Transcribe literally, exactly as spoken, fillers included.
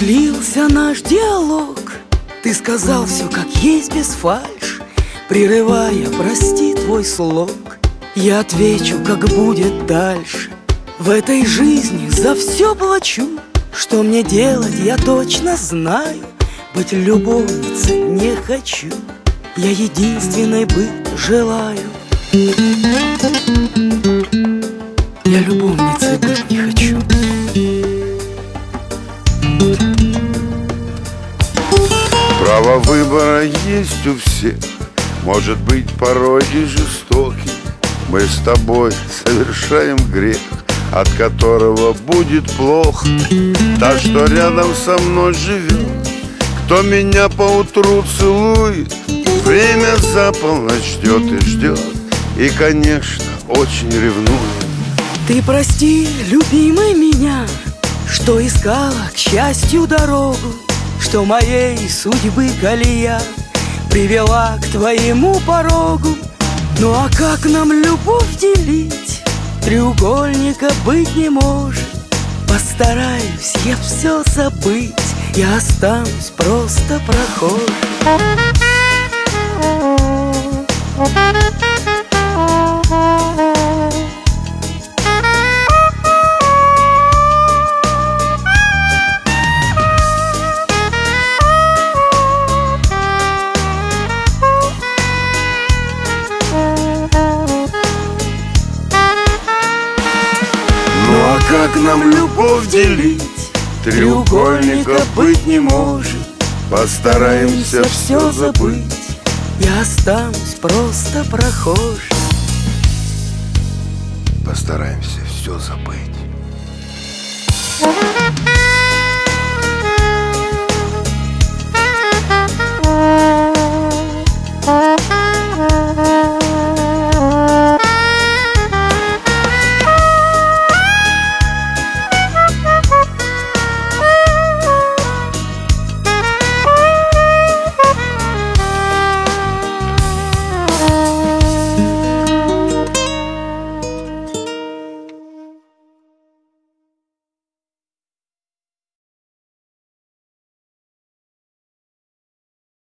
длился наш диалог. Ты сказал все как есть, без фальши, прерывая, прости, твой слог. Я отвечу, как будет дальше. В этой жизни за все плачу. Что мне делать, я точно знаю. Быть любовницей не хочу. Я единственной быть желаю. Я любовницей быть не хочу. Право выбора есть у всех, может быть порой и жестокий. Мы с тобой совершаем грех, от которого будет плохо. Та, что рядом со мной живет, кто меня поутру целует, время за полночь ждет и ждет, и, конечно, очень ревнует. Ты прости, любимый, меня, что искала к счастью дорогу, что моей судьбы колея привела к твоему порогу. Ну а как нам любовь делить? Треугольника быть не может. Постараюсь я все забыть, я останусь просто прохожим. Как нам любовь делить? Треугольника быть не может. Постараемся все забыть, я останусь просто прохожим. Постараемся все забыть.